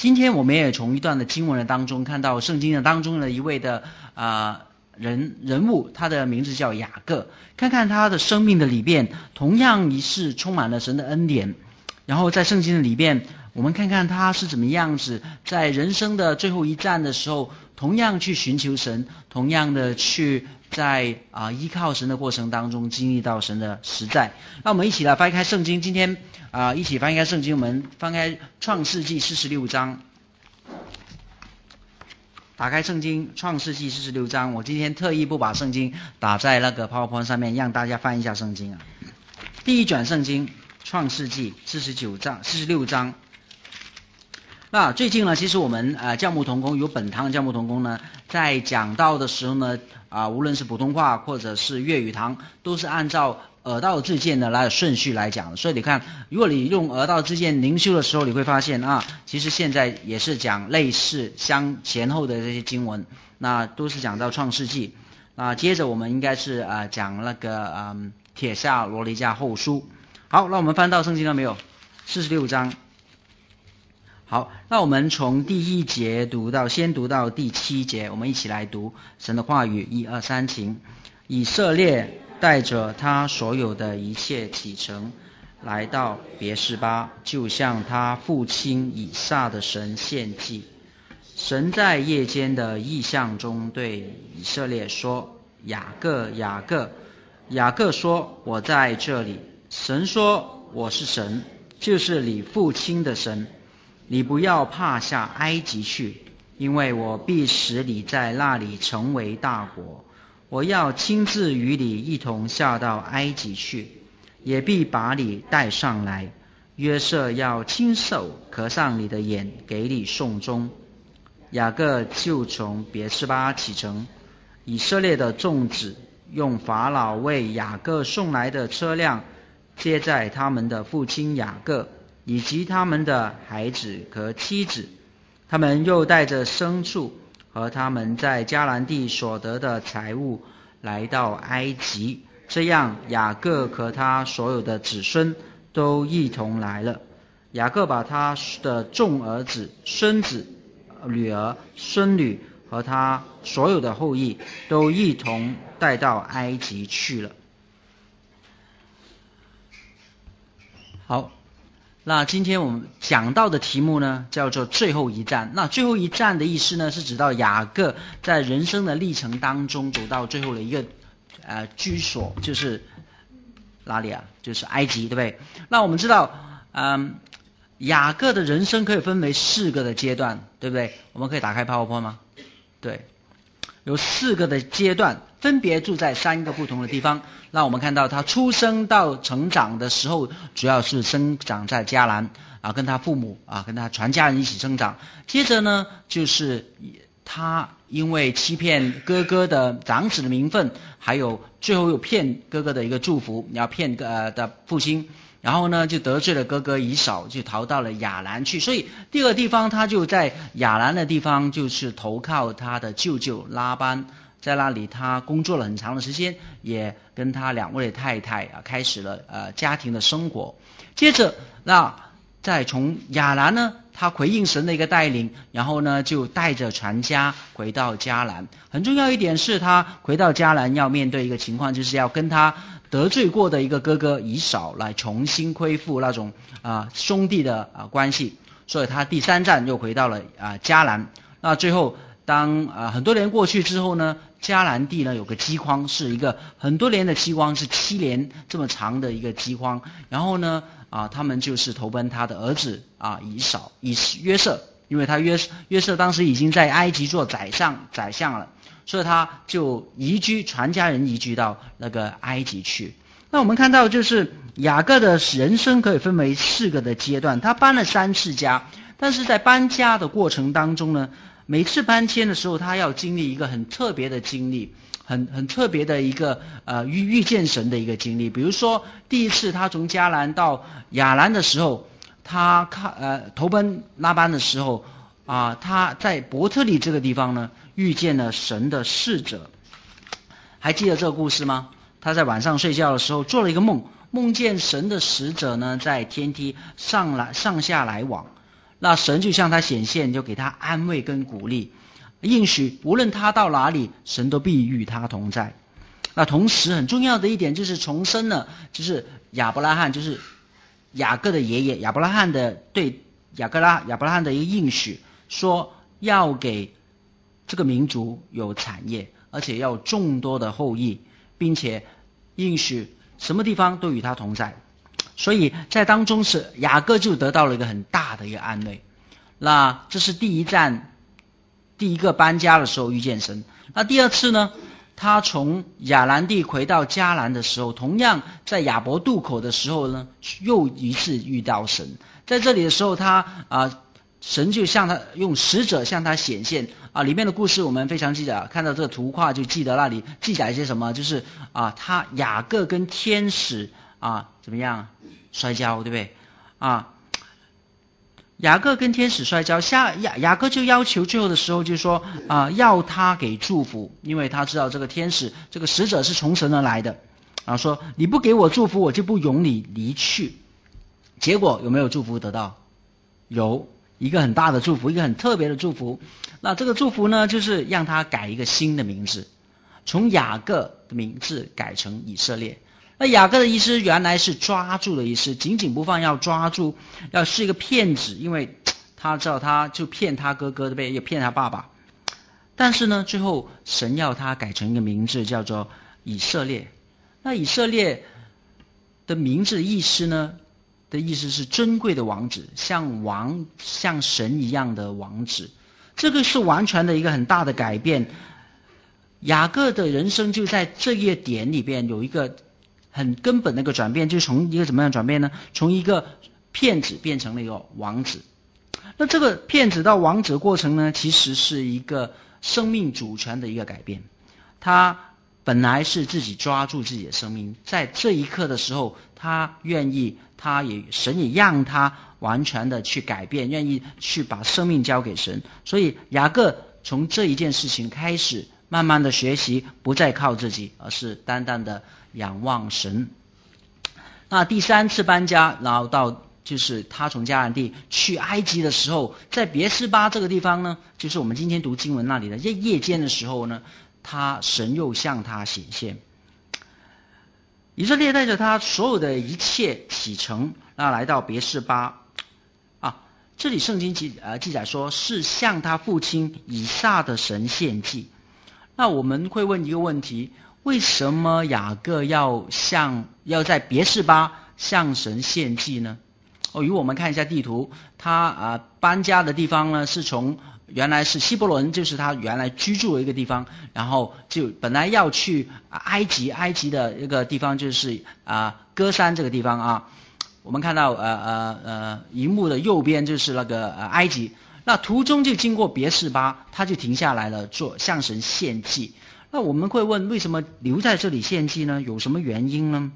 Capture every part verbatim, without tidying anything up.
今天我们也从一段的经文的当中看到圣经的当中的一位的啊、呃、人人物，他的名字叫雅各，看看他的生命的里边同样也是充满了神的恩典，然后在圣经的里边我们看看他是怎么样子在人生的最后一站的时候同样去寻求神，同样的去在啊、呃、依靠神的过程当中经历到神的实在。那我们一起来翻开圣经，今天啊、呃、一起翻开圣经，我们翻开创世纪四十六章，打开圣经创世纪四十六章。我今天特意不把圣经打在那个 PowerPoint 上面，让大家翻一下圣经啊。第一卷圣经创世纪四十九章四十六章。那最近呢，其实我们呃教牧同工有本堂的教牧同工呢，在讲道的时候呢，啊、呃、无论是普通话或者是粤语堂，都是按照耳道之见的来顺序来讲的。所以你看，如果你用耳道之见灵修的时候，你会发现啊，其实现在也是讲类似相前后的这些经文，那都是讲到创世纪。那接着我们应该是啊、呃、讲那个嗯帖撒罗尼迦后书。好，那我们翻到圣经了没有？四十六章。好，那我们从第一节读到，先读到第七节，我们一起来读神的话语。一二三，请。以色列带着他所有的一切启程，来到别是巴，就向他父亲以撒的神献祭。神在夜间的异象中对以色列说：雅各，雅各。雅各说：我在这里。神说：我是神，就是你父亲的神。你不要怕下埃及去，因为我必使你在那里成为大国。我要亲自与你一同下到埃及去，也必把你带上来。约瑟要亲手刻上你的眼，给你送终。雅各就从别是巴启程，以色列的众子用法老为雅各送来的车辆接载他们的父亲雅各以及他们的孩子和妻子，他们又带着牲畜和他们在迦南地所得的财物来到埃及。这样雅各和他所有的子孙都一同来了。雅各把他的众儿子、孙子、女儿、孙女和他所有的后裔都一同带到埃及去了。好，那今天我们讲到的题目呢，叫做最后一站。那最后一站的意思呢，是指到雅各在人生的历程当中走到最后的一个呃居所，就是哪里啊？就是埃及，对不对？那我们知道，嗯，雅各的人生可以分为四个的阶段，对不对？我们可以打开 PowerPoint 吗？对，有四个的阶段，分别住在三个不同的地方。那我们看到他出生到成长的时候，主要是生长在迦南啊，跟他父母啊，跟他全家人一起生长。接着呢，就是他因为欺骗哥哥的长子的名分，还有最后又骗哥哥的一个祝福，要骗呃的父亲，然后呢就得罪了哥哥以扫，就逃到了亚兰去。所以第二个地方他就在亚兰的地方，就是投靠他的舅舅拉班，在那里他工作了很长的时间，也跟他两位太太啊开始了呃家庭的生活。接着那再从亚兰呢，他回应神的一个带领，然后呢就带着全家回到迦南。很重要一点是他回到迦南要面对一个情况，就是要跟他得罪过的一个哥哥以扫来重新恢复那种啊、呃、兄弟的啊、呃、关系。所以他第三站又回到了啊、呃、迦南。那最后当啊、呃、很多年过去之后呢，迦南地呢有个饥荒，是一个很多年的饥荒，是七年这么长的一个饥荒。然后呢啊，他们就是投奔他的儿子啊以扫以约瑟，因为他约约瑟当时已经在埃及做宰相宰相了，所以他就移居，全家人移居到那个埃及去。那我们看到就是雅各的人生可以分为四个的阶段，他搬了三次家，但是在搬家的过程当中呢，每次搬迁的时候他要经历一个很特别的经历，很很特别的一个呃遇遇见神的一个经历。比如说第一次他从迦南到亚兰的时候，他看呃投奔拉班的时候啊、呃，他在伯特利这个地方呢遇见了神的使者。还记得这个故事吗？他在晚上睡觉的时候做了一个梦，梦见神的使者呢在天梯上来上下来往。 那神就向他显现，就给他安慰跟鼓励，应许无论他到哪里，神都必与他同在。那同时很重要的一点就是重申了，就是亚伯拉罕，就是雅各的爷爷亚伯拉罕的对雅各拉亚伯拉罕的一个应许，说要给这个民族有产业，而且要有众多的后裔，并且应许什么地方都与他同在。所以在当中是雅各就得到了一个很大的一个安慰。那这是第一站，第一个搬家的时候遇见神。那第二次呢，他从亚兰地回到迦南的时候，同样在雅博渡口的时候呢，又一次遇到神。在这里的时候，他啊、呃，神就向他用使者向他显现啊。里面的故事我们非常记得，看到这个图画就记得那里记载一些什么，就是啊，他雅各跟天使啊怎么样摔跤，对不对啊？雅各跟天使摔跤，下雅雅各就要求最后的时候就说啊、呃，要他给祝福，因为他知道这个天使这个使者是从神而来的，然后说你不给我祝福，我就不容你离去。结果有没有祝福得到？有一个很大的祝福，一个很特别的祝福。那这个祝福呢，就是让他改一个新的名字，从雅各的名字改成以色列。那雅各的意思原来是抓住的意思，紧紧不放，要抓住，要是一个骗子，因为他知道他就骗他哥哥，对不对？也骗他爸爸。但是呢，最后神要他改成一个名字，叫做以色列。那以色列的名字的意思呢，的意思是尊贵的王子，像王像神一样的王子。这个是完全的一个很大的改变。雅各的人生就在这一点里边有一个很根本的一个转变，就是从一个怎么样转变呢？从一个骗子变成了一个王子。那这个骗子到王子的过程呢，其实是一个生命主权的一个改变。他本来是自己抓住自己的生命，在这一刻的时候，他愿意，他也神也让他完全的去改变，愿意去把生命交给神。所以雅各从这一件事情开始，慢慢的学习，不再靠自己，而是单单的仰望神。那第三次搬家，然后到就是他从迦南地去埃及的时候，在别是巴这个地方呢，就是我们今天读经文那里的夜夜间的时候呢，他神又向他显现。以色列带着他所有的一切启程，那来到别是巴啊，这里圣经记呃记载说是向他父亲以撒的神献祭。那我们会问一个问题，为什么雅各要向要在别是巴向神献祭呢？哦，如果我们看一下地图，他啊、呃、搬家的地方呢是从原来是希伯伦，就是他原来居住的一个地方，然后就本来要去埃及，埃及的一个地方就是啊、呃、歌山这个地方啊。我们看到呃呃呃荧幕的右边就是那个呃埃及。那途中就经过别是巴，他就停下来了，做向神献祭。那我们会问，为什么留在这里献祭呢？有什么原因呢？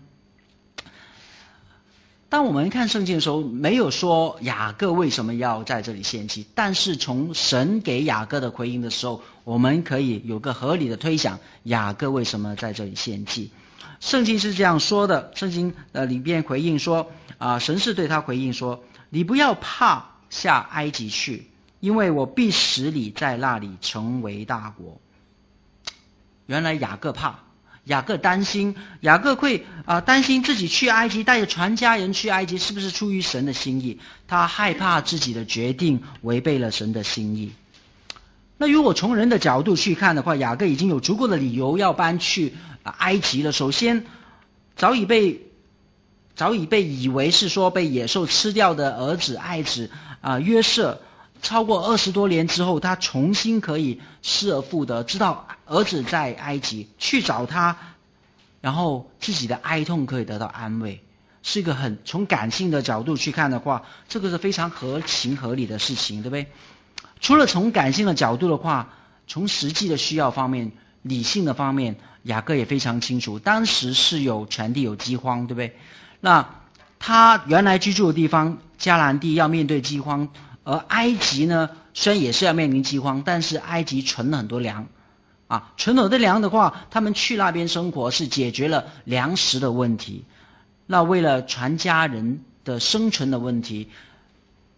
当我们看圣经的时候，没有说雅各为什么要在这里献祭，但是从神给雅各的回应的时候，我们可以有个合理的推想，雅各为什么在这里献祭。圣经是这样说的，圣经呃里边回应说啊、呃，神是对他回应说，你不要怕下埃及去，因为我必使你在那里成为大国。原来雅各怕，雅各担心，雅各会啊、呃、担心自己去埃及，带着全家人去埃及，是不是出于神的心意？他害怕自己的决定违背了神的心意。那如果从人的角度去看的话，雅各已经有足够的理由要搬去、呃、埃及了。首先，早已被早已被以为是说被野兽吃掉的儿子爱子啊、呃、约瑟。超过二十多年之后，他重新可以失而复得，知道儿子在埃及，去找他，然后自己的哀痛可以得到安慰，是一个很从感性的角度去看的话，这个是非常合情合理的事情，对不对？除了从感性的角度的话，从实际的需要方面、理性的方面，雅各也非常清楚，当时是有全地有饥荒，对不对？那他原来居住的地方迦南地要面对饥荒。而埃及呢，虽然也是要面临饥荒，但是埃及存了很多粮啊，存了很多粮的话，他们去那边生活是解决了粮食的问题。那为了全家人的生存的问题，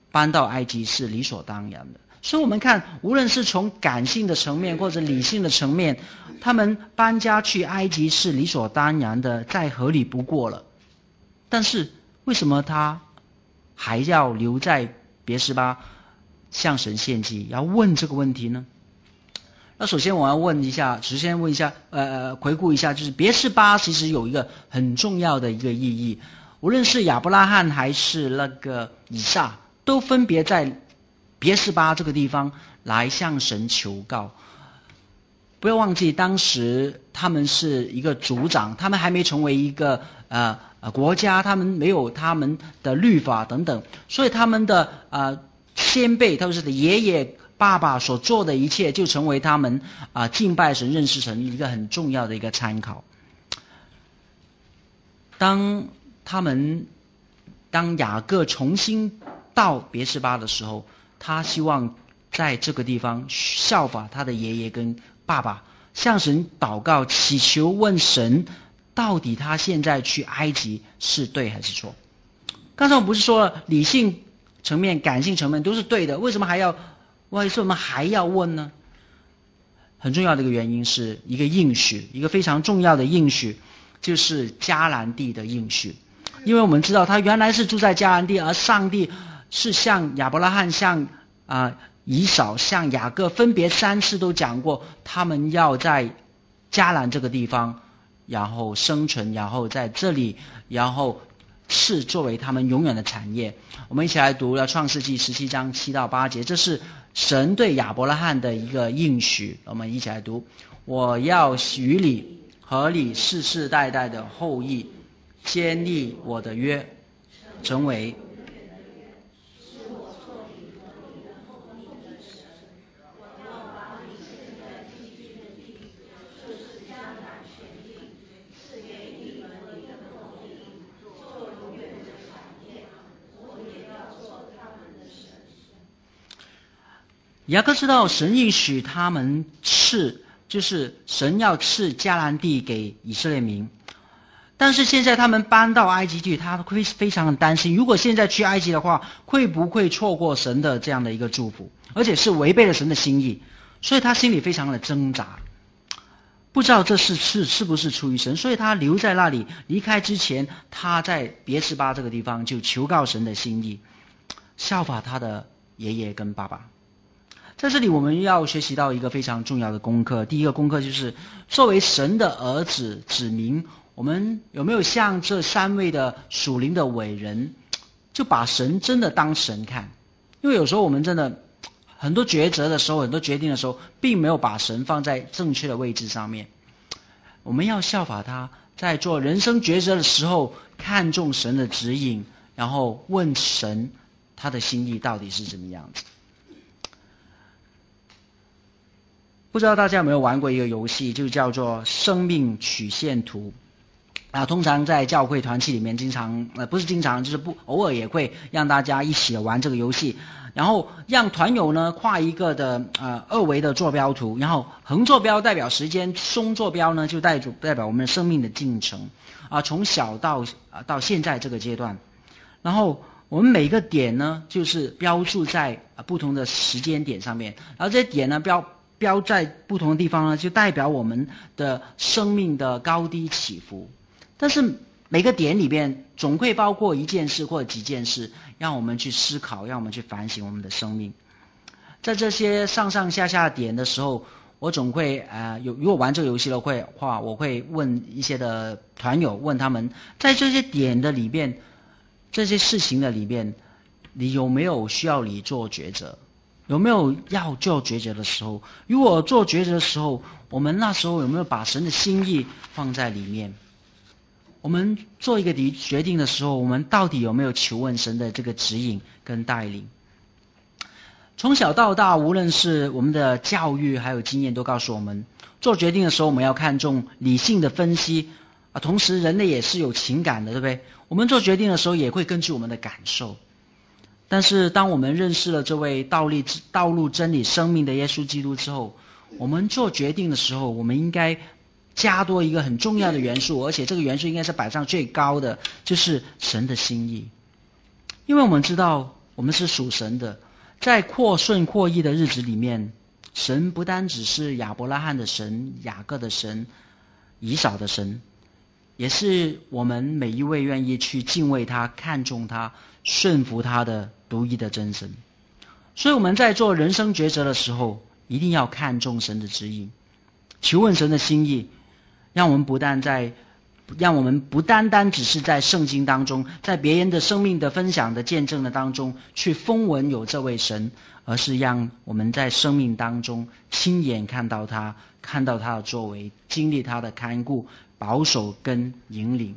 搬到埃及是理所当然的。所以我们看，无论是从感性的层面或者理性的层面，他们搬家去埃及是理所当然的，再合理不过了。但是为什么他还要留在别是巴向神献祭，要问这个问题呢？那首先我要问一下，首先问一下，呃，回顾一下，就是别是巴其实有一个很重要的一个意义，无论是亚伯拉罕还是那个以撒，都分别在别是巴这个地方来向神求告。不要忘记，当时他们是一个族长，他们还没成为一个呃呃国家，他们没有他们的律法等等，所以他们的呃先辈，特别是的爷爷爸爸所做的一切，就成为他们啊、呃、敬拜神、认识神一个很重要的一个参考。当他们当雅各重新到别是巴的时候，他希望在这个地方效法他的爷爷跟爸爸，向神祷告祈求，问神到底他现在去埃及是对还是错。刚才我不是说了理性层面感性层面都是对的，为什么还要为什么还要问呢？很重要的一个原因是一个应许，一个非常重要的应许，就是迦南地的应许。因为我们知道他原来是住在迦南地，而上帝是向亚伯拉罕、向啊、呃、以扫、向雅各分别三次都讲过，他们要在迦南这个地方然后生存，然后在这里然后是作为他们永远的产业。我们一起来读了创世纪十七章七到八节，这是神对亚伯拉罕的一个应许。我们一起来读：我要与你和你世世代代的后裔坚立我的约，成为雅各知道神应许他们赐，就是神要赐迦南地给以色列民，但是现在他们搬到埃及去，他会非常的担心，如果现在去埃及的话，会不会错过神的这样的一个祝福，而且是违背了神的心意，所以他心里非常的挣扎，不知道这是是是不是出于神，所以他留在那里。离开之前，他在别是巴这个地方就求告神的心意，效法他的爷爷跟爸爸。在这里我们要学习到一个非常重要的功课，第一个功课就是作为神的儿子子民，我们有没有像这三位的属灵的伟人，就把神真的当神看。因为有时候我们真的很多抉择的时候，很多决定的时候，并没有把神放在正确的位置上面。我们要效法他，在做人生抉择的时候看重神的指引，然后问神他的心意到底是怎么样子。不知道大家有没有玩过一个游戏，就叫做生命曲线图啊，通常在教会团契里面经常呃不是经常就是不偶尔也会让大家一起玩这个游戏，然后让团友呢画一个的呃二维的坐标图，然后横坐标代表时间，纵坐标呢就代代表我们生命的进程啊，从小到啊到现在这个阶段，然后我们每个点呢就是标注在不同的时间点上面，然后这些点呢标标在不同的地方呢，就代表我们的生命的高低起伏。但是每个点里边总会包括一件事或者几件事，让我们去思考，让我们去反省我们的生命。在这些上上下下点的时候，我总会呃有如果玩这个游戏的话，我会问一些的团友，问他们在这些点的里边，这些事情的里边，你有没有需要你做抉择？有没有要做抉择的时候？如果做抉择的时候，我们那时候有没有把神的心意放在里面？我们做一个决定的时候，我们到底有没有求问神的这个指引跟带领？从小到大，无论是我们的教育还有经验，都告诉我们，做决定的时候我们要看重理性的分析啊，同时人类也是有情感的，对不对？我们做决定的时候也会根据我们的感受。但是当我们认识了这位道路道路真理生命的耶稣基督之后，我们做决定的时候，我们应该加多一个很重要的元素，而且这个元素应该是摆上最高的，就是神的心意。因为我们知道我我们是属神的，在扩顺扩益的日子里面，神不单只是亚伯拉罕的神、雅各的神、以扫的神，也是我们每一位愿意去敬畏他、看重他、顺服他的独一的真神。所以我们在做人生抉择的时候，一定要看重神的指引，求问神的心意，让我们不但在让我们不单单只是在圣经当中，在别人的生命的分享的见证的当中去风闻有这位神，而是让我们在生命当中亲眼看到他，看到他的作为，经历他的看顾、保守跟引领。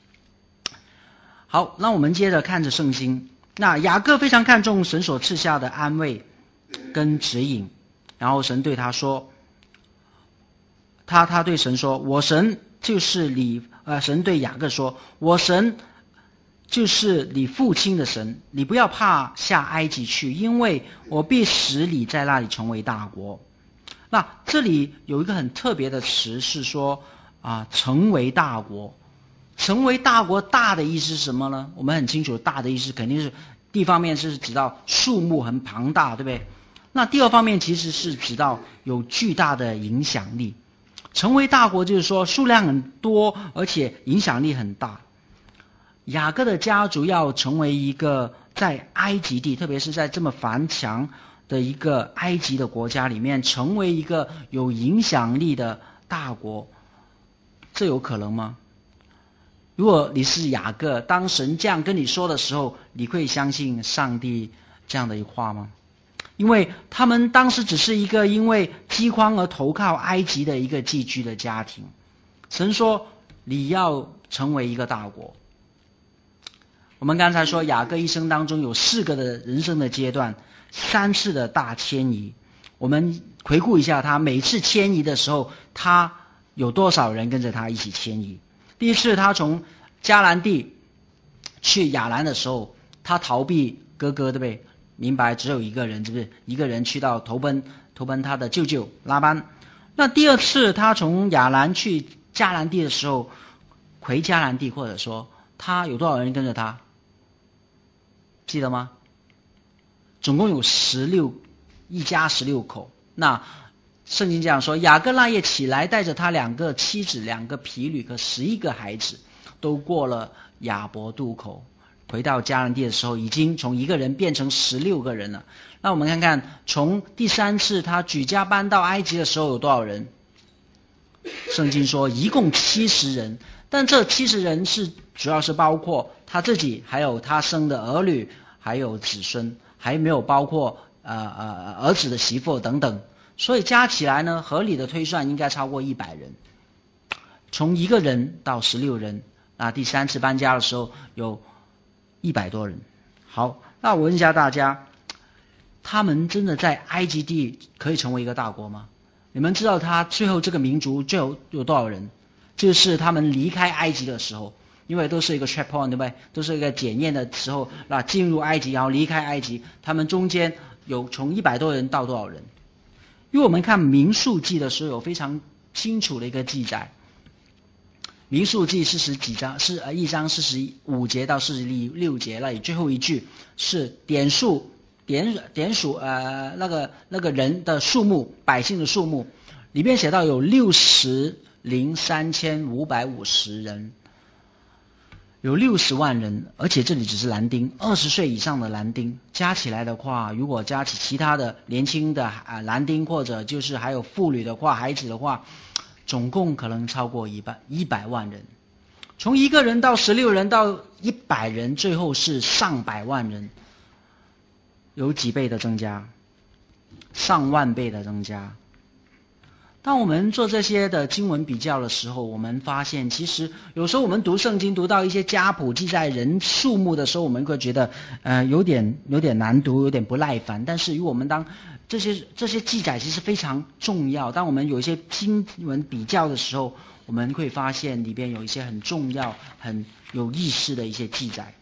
好，那我们接着看着圣经。那雅各非常看重神所赐下的安慰跟指引，然后神对他说，他他对神说，我神就是你，呃，神对雅各说，我神就是你父亲的神，你不要怕下埃及去，因为我必使你在那里成为大国。那这里有一个很特别的词是说啊，成为大国。成为大国，大的意思是什么呢？我们很清楚，大的意思肯定是第一方面是指到数目很庞大，对不对？那第二方面其实是指到有巨大的影响力。成为大国就是说数量很多，而且影响力很大。雅各的家族要成为一个在埃及地，特别是在这么繁强的一个埃及的国家里面，成为一个有影响力的大国，这有可能吗？如果你是雅各，当神这样跟你说的时候，你会相信上帝这样的一话吗？因为他们当时只是一个因为饥荒而投靠埃及的一个寄居的家庭，神说你要成为一个大国。我们刚才说雅各一生当中有四个的人生的阶段，三次的大迁移。我们回顾一下他每次迁移的时候，他有多少人跟着他一起迁移。第一次他从迦南地去亚兰的时候，他逃避哥哥，对不对？明白只有一个人，是不是一个人去到投奔投奔他的舅舅拉班。那第二次他从亚兰去迦南地的时候，回迦南地，或者说他有多少人跟着他？记得吗？总共有十六，一家十六口。那圣经这样说，雅各那夜起来，带着他两个妻子、两个婢女和十一个孩子，都过了雅博渡口。回到迦南地的时候，已经从一个人变成十六个人了。那我们看看，从第三次他举家搬到埃及的时候有多少人？圣经说一共七十人，但这七十人是主要是包括他自己，还有他生的儿女，还有子孙，还没有包括呃呃儿子的媳妇等等。所以加起来呢，合理的推算应该超过一百人，从一个人到十六人。那第三次搬家的时候有一百多人。好，那我问一下大家，他们真的在埃及地可以成为一个大国吗？你们知道他最后这个民族最后有多少人？就是他们离开埃及的时候，因为都是一个 check point， 对不对？都是一个检验的时候，那进入埃及然后离开埃及，他们中间有从一百多人到多少人？因为我们看民数记的时候有非常清楚的一个记载，民数记四十几章是呃一章四十五节到四十六节，那里最后一句是点数点点数呃那个那个人的数目，百姓的数目，里面写到有六十零三千五百五十人，有六十万人，而且这里只是男丁，二十岁以上的男丁加起来的话，如果加起其他的年轻的啊男丁，或者就是还有妇女的话、孩子的话，总共可能超过一百一百万人。从一个人到十六人到一百人，最后是上百万人，有几倍的增加，上万倍的增加。当我们做这些的经文比较的时候，我们发现其实有时候我们读圣经读到一些家谱记载人数目的时候，我们会觉得呃有点有点难读，有点不耐烦。但是如果我们当这些这些记载其实非常重要，当我们有一些经文比较的时候，我们会发现里边有一些很重要很有意思的一些记载。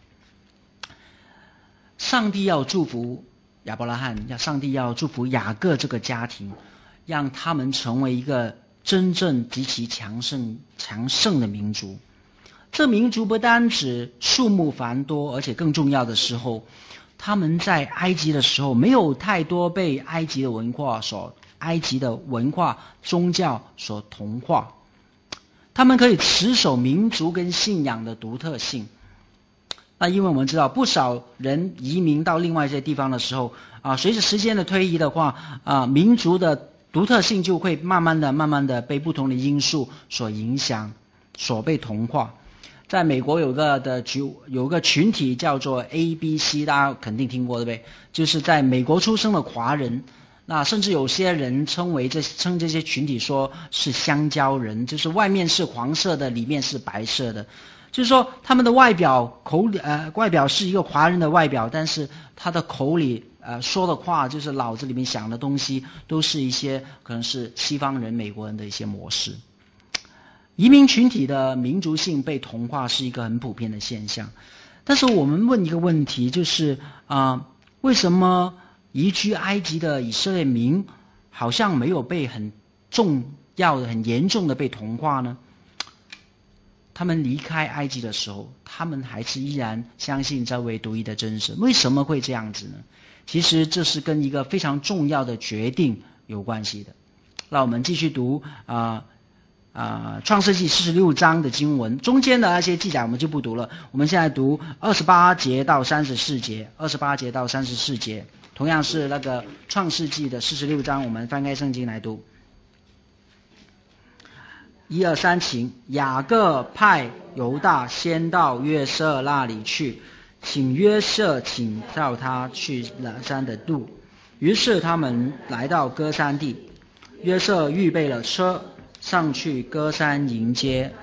上帝要祝福亚伯拉罕，要上帝要祝福雅各这个家庭，让他们成为一个真正极其强盛强盛的民族。这民族不单指数目繁多，而且更重要的时候， 他们在埃及的时候没有太多被埃及的文化所埃及的文化宗教所同化，他们可以持守民族跟信仰的独特性。那因为我们知道不少人移民到另外一些地方的时候啊，随着时间的推移的话啊，民族的独特性就会慢慢的慢慢的被不同的因素所影响，所被同化。在美国有个的群有个群体叫做 A B C， 大家肯定听过对不对？就是在美国出生的华人，那甚至有些人称为这称这些群体说是香蕉人，就是外面是黄色的，里面是白色的。就是说他们的外表口里呃外表是一个华人的外表，但是他的口里呃说的话，就是脑子里面想的东西，都是一些可能是西方人美国人的一些模式。移民群体的民族性被同化是一个很普遍的现象，但是我们问一个问题，就是啊、呃，为什么移居埃及的以色列民好像没有被很重要的、很严重的被同化呢？他们离开埃及的时候，他们还是依然相信这位独一的真神。为什么会这样子呢？其实这是跟一个非常重要的决定有关系的。那我们继续读啊。呃啊，创世纪四十六章的经文，中间的那些记载我们就不读了。我们现在读二十八节到三十四节，二十八节到三十四节，同样是那个创世纪的四十六章，我们翻开圣经来读。一二三，请雅各派犹大先到约瑟那里去，请约瑟请叫他去拿山的路。于是他们来到歌山地，约瑟预备了车，上去歌山迎接。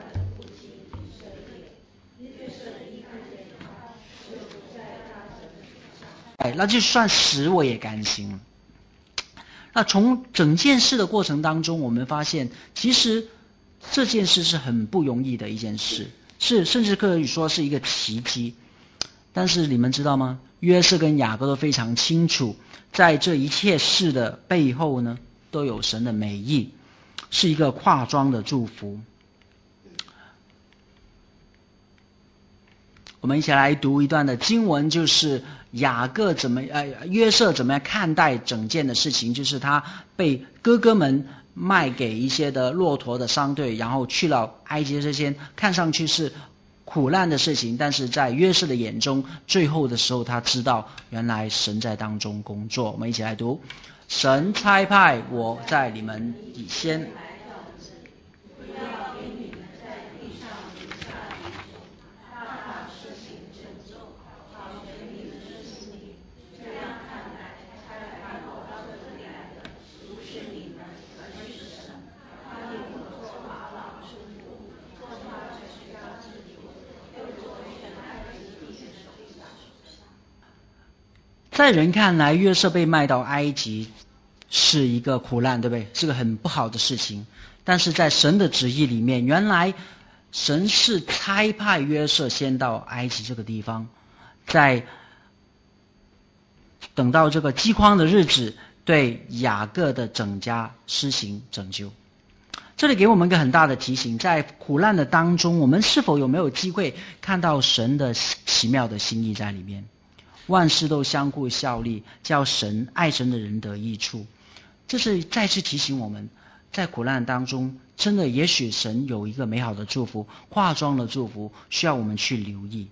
哎，那就算使我也甘心了。那从整件事的过程当中，我们发现其实这件事是很不容易的一件事，是甚至可以说是一个奇迹。但是你们知道吗？约瑟跟雅各都非常清楚，在这一切事的背后呢，都有神的美意，是一个化妆的祝福。我们一起来读一段的经文，就是雅各怎么呃约瑟怎么样看待整件的事情，就是他被哥哥们卖给一些的骆驼的商队，然后去了埃及，这些看上去是苦难的事情，但是在约瑟的眼中，最后的时候他知道原来神在当中工作。我们一起来读：神差派我在你们以先在人看来，约瑟被卖到埃及是一个苦难，对不对？是个很不好的事情。但是在神的旨意里面，原来神是差派约瑟先到埃及这个地方，在等到这个饥荒的日子，对雅各的整家施行拯救。这里给我们一个很大的提醒，在苦难的当中，我们是否有没有机会看到神的奇妙的心意在里面？万事都相互效力，叫神爱神的人得益处。这是再次提醒我们，在苦难当中，真的也许神有一个美好的祝福，化妆的祝福，需要我们去留意。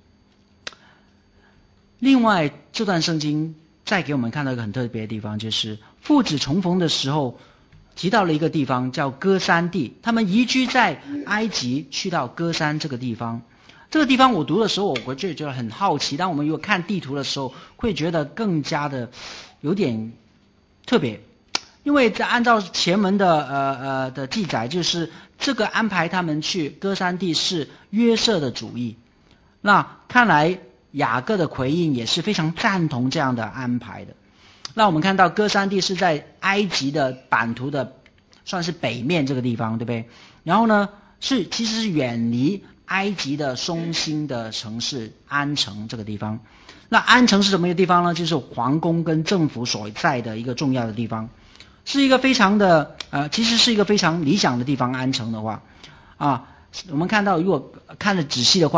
另外，这段圣经再给我们看到一个很特别的地方，就是父子重逢的时候提到了一个地方叫歌山地，他们移居在埃及，去到歌山这个地方。这个地方我读的时候，我就觉得很好奇。当我们如果看地图的时候，会觉得更加的有点特别，因为在按照前文的呃呃的记载，就是这个安排他们去歌山地是约瑟的主意。那看来雅各的回应也是非常赞同这样的安排的。那我们看到歌山地是在埃及的版图的算是北面这个地方，对不对？然后呢，是其实是远离埃及的中心的城市安城这个地方。那安城是什么一个地方呢？就是皇宫跟政府所在的一个重要的地方，是一个非常的呃，其实是一个非常理想的地方。安城的话啊，我们看到如果看得仔细的话，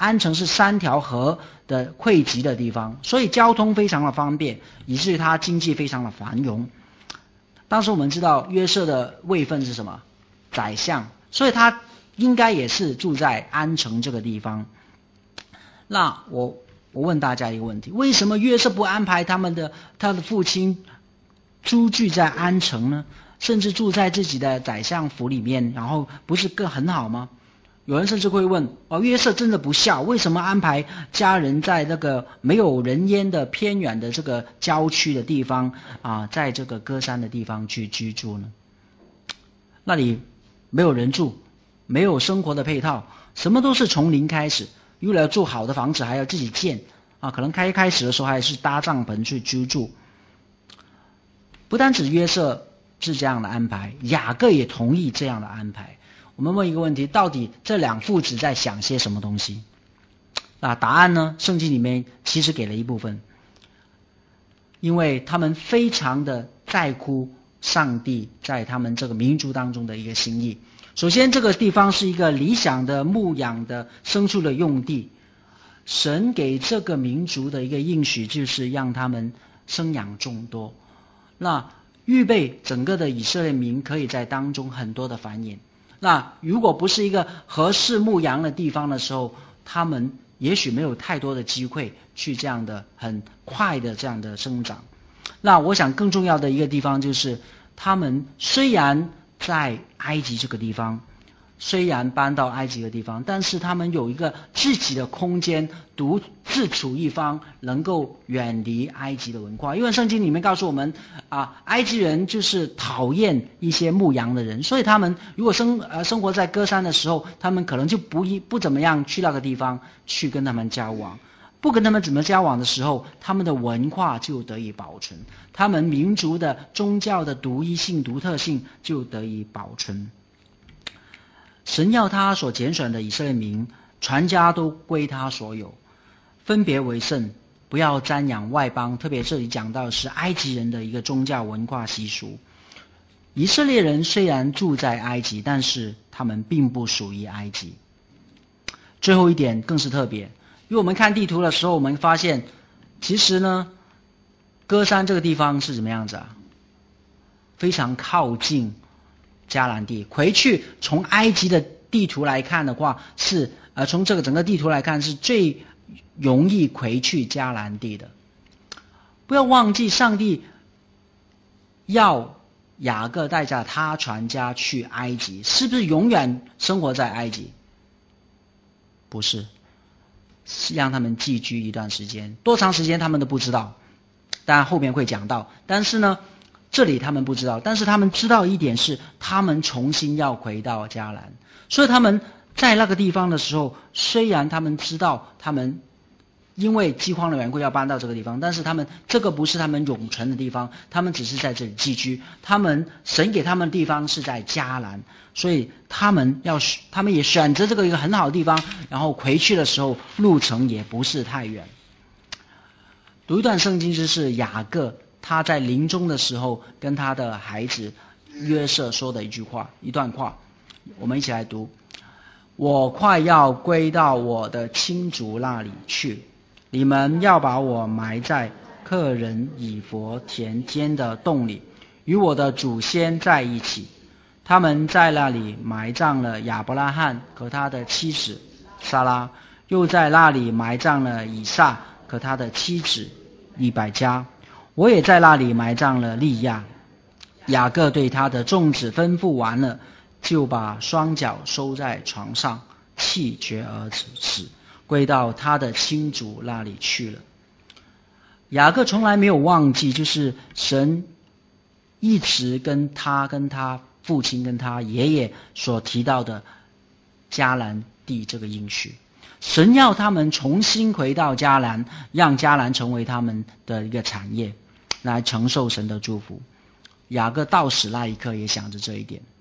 安城是三条河的汇集的地方，所以交通非常的方便，以至于它经济非常的繁荣。当时我们知道约瑟的位分是什么？宰相，所以他应该也是住在安城这个地方。那我我问大家一个问题，为什么约瑟不安排他们的他的父亲租居在安城呢？甚至住在自己的宰相府里面，然后不是更很好吗？有人甚至会问，哦，约瑟真的不孝，为什么安排家人在那个没有人烟的偏远的这个郊区的地方啊，在这个歌山的地方去居住呢？那里没有人住，没有生活的配套，什么都是从零开始，为了住好的房子还要自己建啊，可能开开始的时候还是搭帐篷去居住。不单止约瑟是这样的安排，雅各也同意这样的安排。我们问一个问题，到底这两父子在想些什么东西？那答案呢？圣经里面其实给了一部分，因为他们非常的在乎上帝在他们这个民族当中的一个心意。首先，这个地方是一个理想的牧养的牲畜的用地，神给这个民族的一个应许就是让他们生养众多，那预备整个的以色列民可以在当中很多的繁衍。那如果不是一个合适牧羊的地方的时候，他们也许没有太多的机会去这样的很快的这样的生长。那我想更重要的一个地方就是，他们虽然在埃及这个地方，虽然搬到埃及的地方，但是他们有一个自己的空间，独自处一方，能够远离埃及的文化。因为圣经里面告诉我们啊，埃及人就是讨厌一些牧羊的人，所以他们如果生呃生活在歌山的时候，他们可能就不不怎么样去那个地方去跟他们交往。不跟他们怎么交往的时候，他们的文化就得以保存，他们民族的宗教的独一性独特性就得以保存。神要他所拣选的以色列民全家都归他所有，分别为圣，不要瞻仰外邦。特别这里讲到的是埃及人的一个宗教文化习俗。以色列人虽然住在埃及，但是他们并不属于埃及。最后一点更是特别，因为我们看地图的时候，我们发现其实呢，歌山这个地方是怎么样子啊？非常靠近迦南地。回去从埃及的地图来看的话，是呃从这个整个地图来看是最容易回去迦南地的。不要忘记，上帝要雅各带着他全家去埃及，是不是永远生活在埃及？不是，是让他们寄居一段时间，多长时间他们都不知道，当然后面会讲到。但是呢，这里他们不知道，但是他们知道一点是，他们重新要回到迦南。所以他们在那个地方的时候，虽然他们知道他们因为饥荒的缘故要搬到这个地方，但是他们这个不是他们永存的地方，他们只是在这里寄居。他们神给他们的地方是在迦南，所以他们要他们也选择这个一个很好的地方，然后回去的时候路程也不是太远。读一段圣经，就是雅各他在临终的时候跟他的孩子约瑟说的一句话，一段话，我们一起来读。我快要归到我的亲族那里去，你们要把我埋在客人以弗田间的洞里，与我的祖先在一起。他们在那里埋葬了亚伯拉罕和他的妻子撒拉，又在那里埋葬了以撒和他的妻子利百加。我也在那里埋葬了利亚。雅各对他的众子吩咐完了，就把双脚收在床上，气绝而死，归到他的亲族那里去了。雅各从来没有忘记，就是神一直跟他跟他父亲跟他爷爷所提到的迦南地这个应许。神要他们重新回到迦南，让迦南成为他们的一个产业，来承受神的祝福。雅各到死那一刻也想着这一点。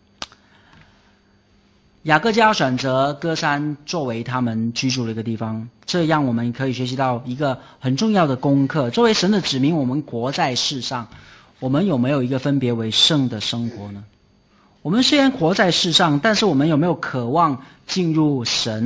雅各家选择歌山作为他们居住的一个地方，这让我们可以学习到一个很重要的功课。作为神的子民，我们活在世上，我们有没有一个分别为圣的生活呢？我们虽然活在世上，但是我们有没有渴望进入神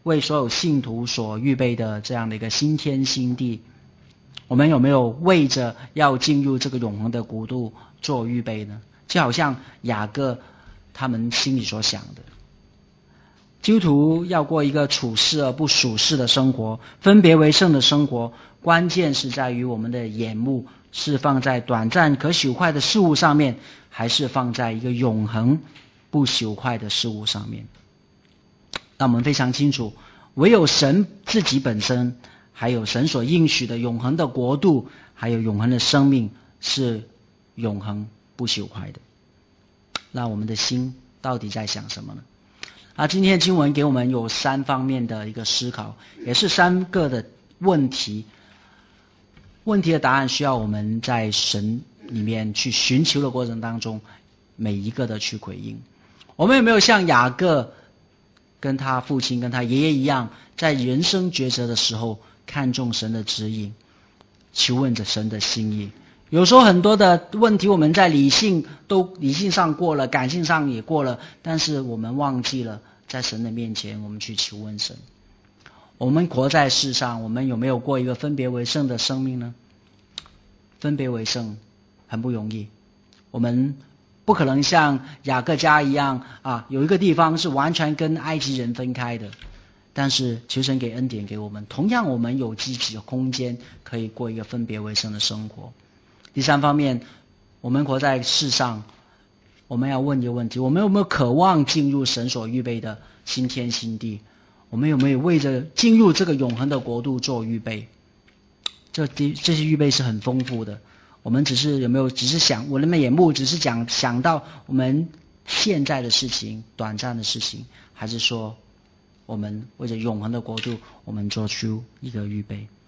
为所有信徒所预备的这样的一个新天新地，我们有没有为着要进入这个永恒的国度做预备呢？就好像雅各他们心里所想的，基督徒要过一个处世而不属世的生活，分别为圣的生活，关键是在于我们的眼目是放在短暂可朽坏的事物上面，还是放在一个永恒不朽坏的事物上面。那我们非常清楚，唯有神自己本身，还有神所应许的永恒的国度，还有永恒的生命是永恒不朽坏的。那我们的心到底在想什么呢？啊，今天的经文给我们有三方面的一个思考，也是三个的问题。问题的答案需要我们在神里面去寻求的过程当中，每一个的去回应。我们有没有像雅各跟他父亲跟他爷爷一样，在人生抉择的时候看重神的指引，求问着神的心意？有时候很多的问题我们在理性都理性上过了，感性上也过了，但是我们忘记了在神的面前我们去求问神。我们活在世上，我们有没有过一个分别为圣的生命呢？分别为圣很不容易，我们不可能像雅各家一样啊，有一个地方是完全跟埃及人分开的，但是求神给恩典给我们，同样我们有自己的空间可以过一个分别为圣的生活。第三方面，我们活在世上，我们要问一个问题，我们有没有渴望进入神所预备的新天新地？我们有没有为着进入这个永恒的国度做预备？这这些预备是很丰富的，我们只是有没有只是想，我的眼目只是讲想到我们现在的事情，短暂的事情，还是说我们为着永恒的国度我们做出一个预备？